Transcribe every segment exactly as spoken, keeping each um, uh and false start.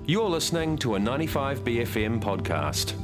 You're listening to a ninety-five B F M podcast.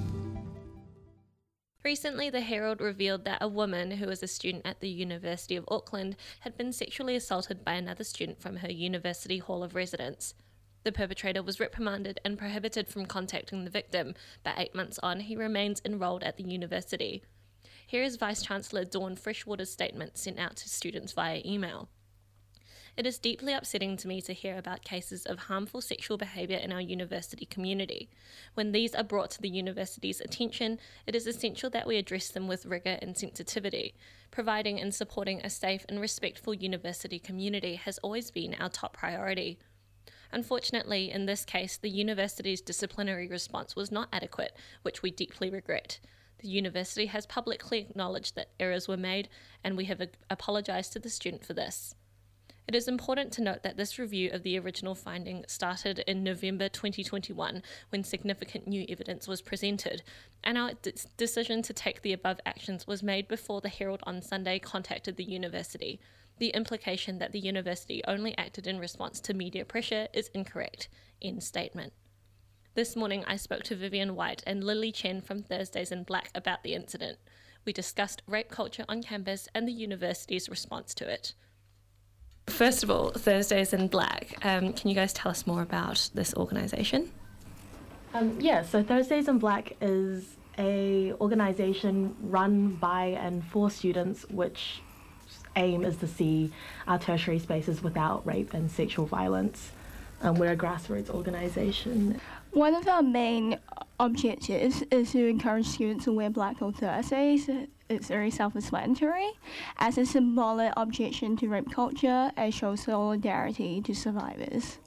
Recently, the Herald revealed that a woman who was a student at the University of Auckland had been sexually assaulted by another student from her university hall of residence. The perpetrator was reprimanded and prohibited from contacting the victim, but eight months on, he remains enrolled at the university. Here is Vice-Chancellor Dawn Freshwater's statement sent out to students via email. It is deeply upsetting to me to hear about cases of harmful sexual behaviour in our university community. When these are brought to the university's attention, it is essential that we address them with rigour and sensitivity. Providing and supporting a safe and respectful university community has always been our top priority. Unfortunately, in this case, the university's disciplinary response was not adequate, which we deeply regret. The university has publicly acknowledged that errors were made, and we have apologised to the student for this. It is important to note that this review of the original finding started in November twenty twenty-one, when significant new evidence was presented, and our d- decision to take the above actions was made before the Herald on Sunday contacted the university. The implication that the university only acted in response to media pressure is incorrect. End statement. This morning I spoke to Vivian White and Lily Chen from Thursdays in Black about the incident. We discussed rape culture on campus and the university's response to it. First of all, Thursdays in Black, um, can you guys tell us more about this organisation? Um, yeah, so Thursdays in Black is a organisation run by and for students which aim is to see our tertiary spaces without rape and sexual violence. Um, we're a grassroots organisation. One of our main objectives is to encourage students to wear black on Thursdays. It's very self-explanatory, as a symbolic objection to rape culture and shows solidarity to survivors.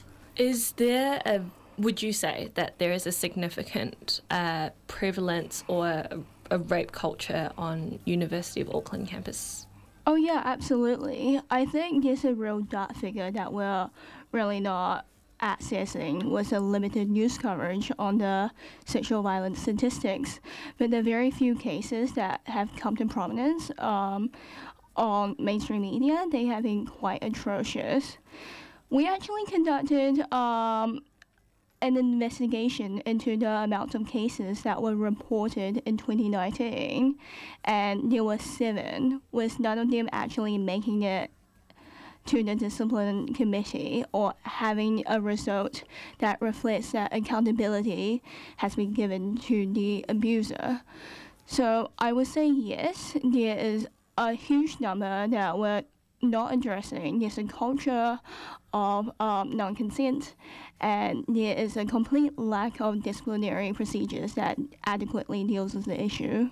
Is there a, would you say that there is a significant uh, prevalence or a, a rape culture on University of Auckland campus? Oh yeah, absolutely. I think there's a real dark figure that we're really not accessing with a limited news coverage on the sexual violence statistics, but the very few cases that have come to prominence um, on mainstream media, they have been quite atrocious. We actually conducted um, an investigation into the amount of cases that were reported in twenty nineteen, and there were seven, with none of them actually making it to the discipline committee or having a result that reflects that accountability has been given to the abuser. So I would say yes, there is a huge number that we're not addressing. There's a culture of um, non-consent, and there is a complete lack of disciplinary procedures that adequately deals with the issue.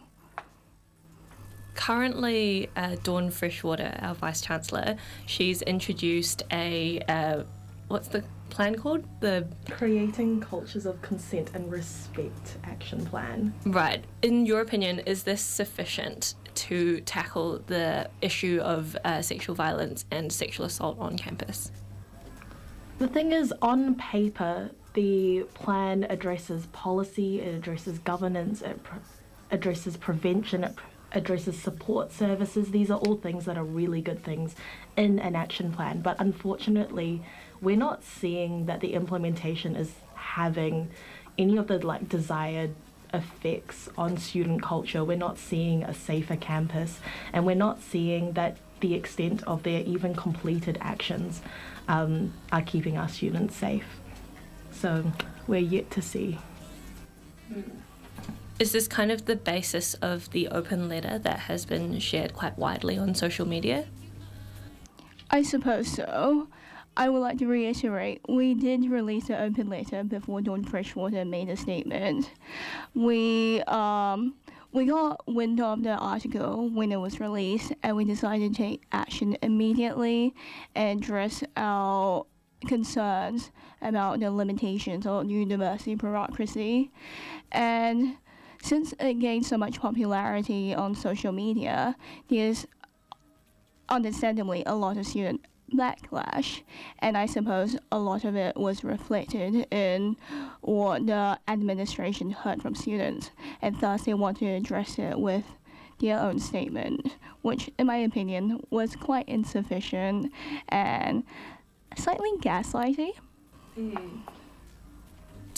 Currently, uh, Dawn Freshwater, our Vice-Chancellor, she's introduced a, uh, what's the plan called? The Creating Cultures of Consent and Respect Action Plan. Right. In your opinion, is this sufficient to tackle the issue of uh, sexual violence and sexual assault on campus? The thing is, on paper, the plan addresses policy, it addresses governance, it pr- addresses prevention, it pr- addresses support services. These are all things that are really good things in an action plan, but unfortunately we're not seeing that the implementation is having any of the like desired effects on student culture. We're not seeing a safer campus, and we're not seeing that the extent of their even completed actions um, are keeping our students safe. So we're yet to see. Mm. Is this kind of the basis of the open letter that has been shared quite widely on social media? I suppose so. I would like to reiterate, we did release the open letter before Dawn Freshwater made a statement. We um, we got wind of the article when it was released, and we decided to take action immediately and address our concerns about the limitations of university bureaucracy. And since it gained so much popularity on social media, there's understandably a lot of student backlash, and I suppose a lot of it was reflected in what the administration heard from students, and thus they want to address it with their own statement, which in my opinion was quite insufficient and slightly gaslighty. Mm.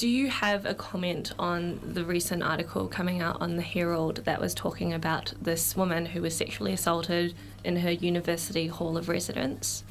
Do you have a comment on the recent article coming out on the Herald that was talking about this woman who was sexually assaulted in her university hall of residence?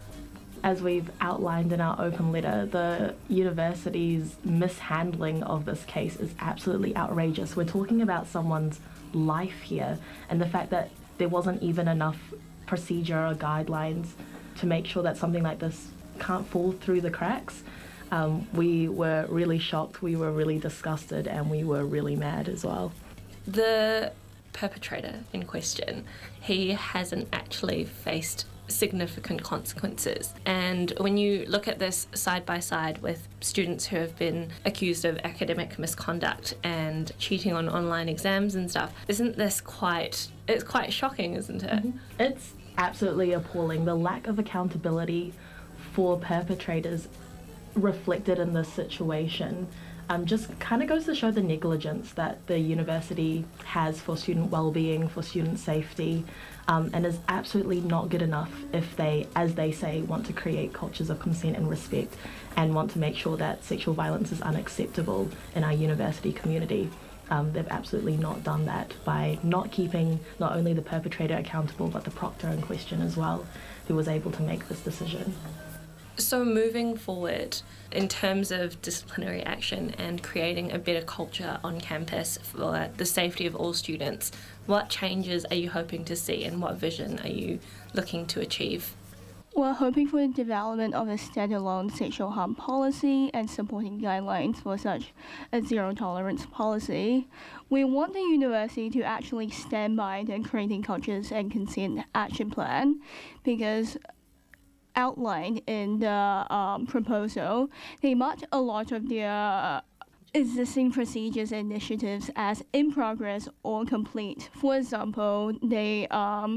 As we've outlined in our open letter, the university's mishandling of this case is absolutely outrageous. We're talking about someone's life here, and the fact that there wasn't even enough procedure or guidelines to make sure that something like this can't fall through the cracks. Um, we were really shocked, we were really disgusted, and we were really mad as well. The perpetrator in question, he hasn't actually faced significant consequences. And when you look at this side by side with students who have been accused of academic misconduct and cheating on online exams and stuff, isn't this quite, it's quite shocking, isn't it? Mm-hmm. It's absolutely appalling. The lack of accountability for perpetrators reflected in this situation um, just kind of goes to show the negligence that the university has for student well-being, for student safety, um, and is absolutely not good enough if they, as they say, want to create cultures of consent and respect and want to make sure that sexual violence is unacceptable in our university community. Um, they've absolutely not done that by not keeping not only the perpetrator accountable but the proctor in question as well, who was able to make this decision. So moving forward, in terms of disciplinary action and creating a better culture on campus for the safety of all students, what changes are you hoping to see and what vision are you looking to achieve? We're hoping for the development of a standalone sexual harm policy and supporting guidelines for such a zero-tolerance policy. We want the university to actually stand by the Creating Cultures and Consent Action Plan, because outlined in the um, proposal, they marked a lot of their existing procedures and initiatives as in progress or complete. For example, they um,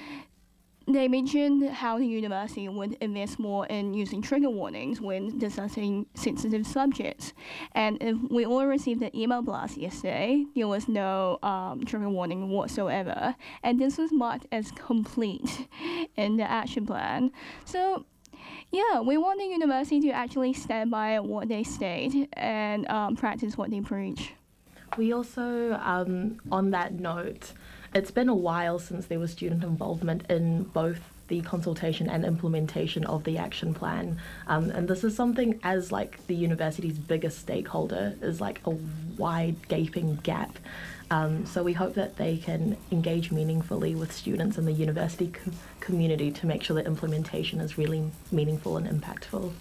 they mentioned how the university would invest more in using trigger warnings when discussing sensitive subjects. And if we all received an email blast yesterday, there was no um, trigger warning whatsoever. And this was marked as complete in the action plan. So yeah, we want the university to actually stand by what they state and um, practice what they preach. We also, um, on that note, it's been a while since there was student involvement in both the consultation and implementation of the action plan. Um, and this is something, as like the university's biggest stakeholder, is like a wide gaping gap. Um, so we hope that they can engage meaningfully with students in the university co- community to make sure that implementation is really meaningful and impactful.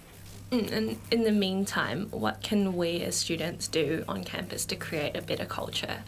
And in the meantime, what can we as students do on campus to create a better culture?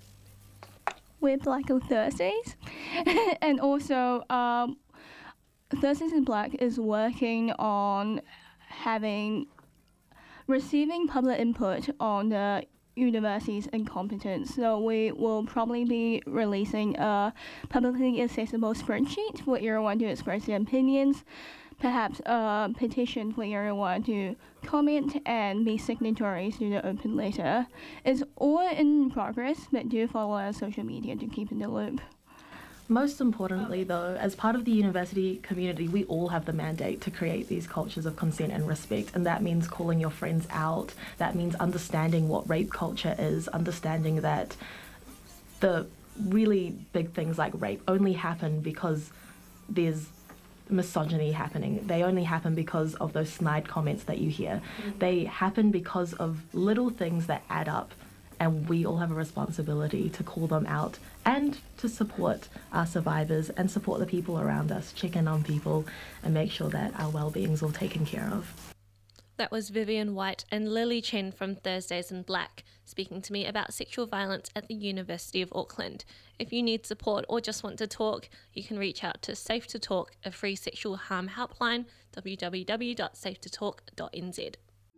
With Black on Thursdays, and also um, Thursdays in Black is working on having receiving public input on the university's incompetence. So we will probably be releasing a publicly accessible spreadsheet for everyone to express their opinions, perhaps a petition for everyone to comment and be signatories to the open letter. It's all in progress, but do follow our social media to keep in the loop. Most importantly, though, as part of the university community, we all have the mandate to create these cultures of consent and respect, and that means calling your friends out. That means understanding what rape culture is, understanding that the really big things like rape only happen because there's misogyny happening. They only happen because of those snide comments that you hear. Mm-hmm. They happen because of little things that add up, and we all have a responsibility to call them out and to support our survivors and support the people around us, check in on people and make sure that our well-being is all taken care of. That was Vivian White and Lily Chen from Thursdays in Black speaking to me about sexual violence at the University of Auckland. If you need support or just want to talk, you can reach out to Safe to Talk, a free sexual harm helpline, w w w dot safe to talk dot n z.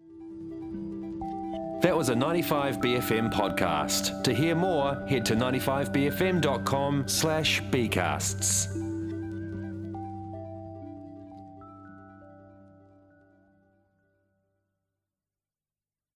That was a ninety-five B F M podcast. To hear more, head to ninety-five b f m dot com slash bcasts.